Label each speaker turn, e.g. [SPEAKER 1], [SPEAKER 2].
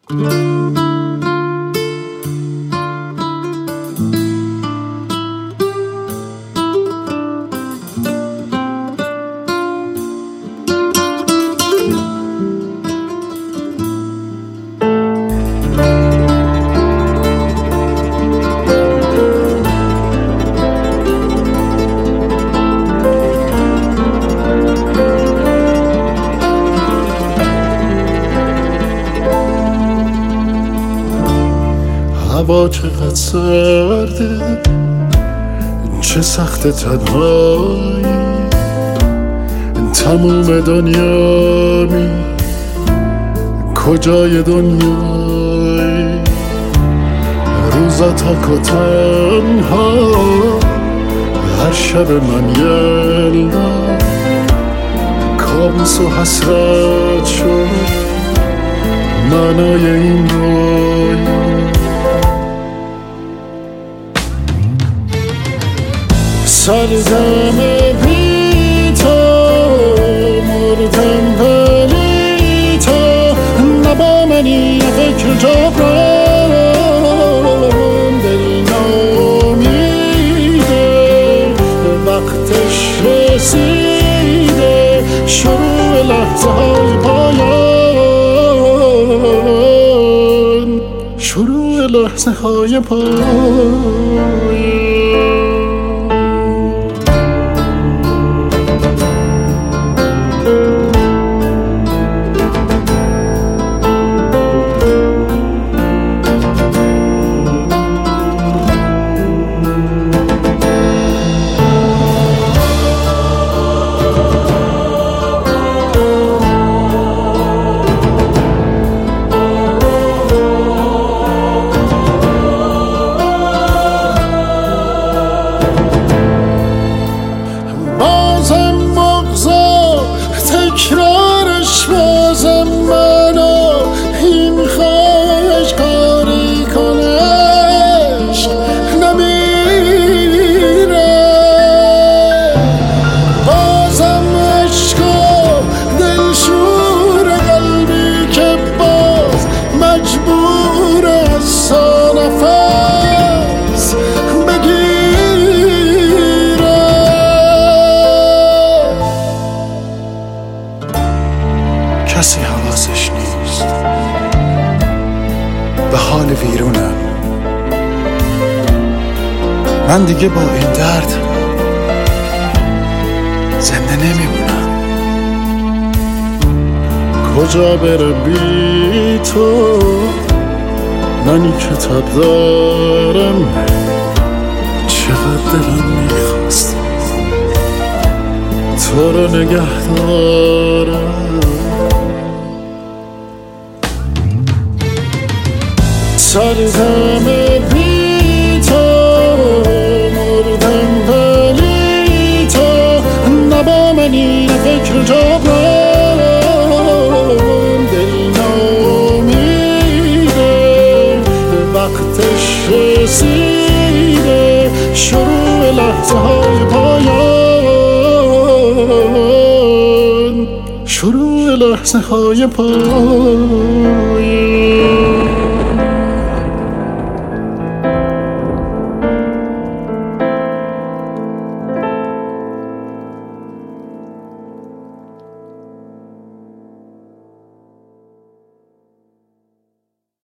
[SPEAKER 1] هوا چقدر سرده، چه سخت تنهایی، تموم دنیا کجای دنیایی؟ روزا تک و تنها، هر شب من یلدا کابوس و حسرت شد معنای این رویا. سرزم بی تو مردم ولی تو نبا منی فکر جبران دل نامیده وقتش رسیده شروع لحظه های پایان شروع لحظه های پایان. تکرارش بازم منو این خواهش کاری کنش نمیره بازم عشقا دلشور قلبی که باز مجبور از نفس بگیره. کسی حواسش نیست به حال ویرونم، من دیگه با این درد زنده نمیمونم. کجا برم بی تو، منی کتاب دارم چقدر دلم میخواست تو رو نگه دارم. سرزم بی تو مردم ولی تو نبا منی فکر جبران دل نامیده وقتش رسیده شروع لحظه های پایان شروع لحظه های پایان.